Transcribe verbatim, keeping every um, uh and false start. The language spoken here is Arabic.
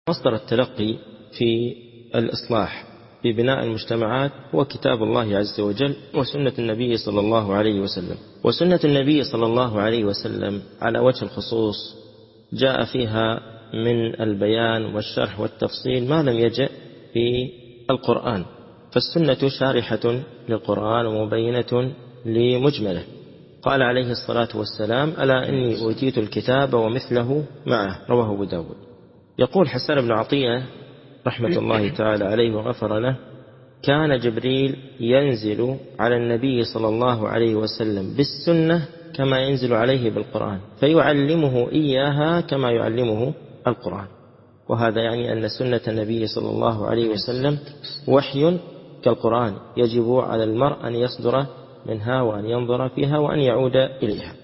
مصدر التلقي في الإصلاح في بناء المجتمعات هو كتاب الله عز وجل وسنة النبي صلى الله عليه وسلم. وسنة النبي صلى الله عليه وسلم على وجه الخصوص جاء فيها من البيان والشرح والتفصيل ما لم يجئ في القرآن، فالسنة شارحة للقرآن ومبينة لمجمله. قال عليه الصلاة والسلام: ألا إني أوتيت الكتاب ومثله معه، رواه أبو داود. يقول حسان بن عطية رحمة الله تعالى عليه وغفر له: كان جبريل ينزل على النبي صلى الله عليه وسلم بالسنة كما ينزل عليه بالقرآن، فيعلمه إياها كما يعلمه القرآن. وهذا يعني أن سنة النبي صلى الله عليه وسلم وحي كالقرآن، يجب على المرء أن يصدر منها وأن ينظر فيها وأن يعود إليها.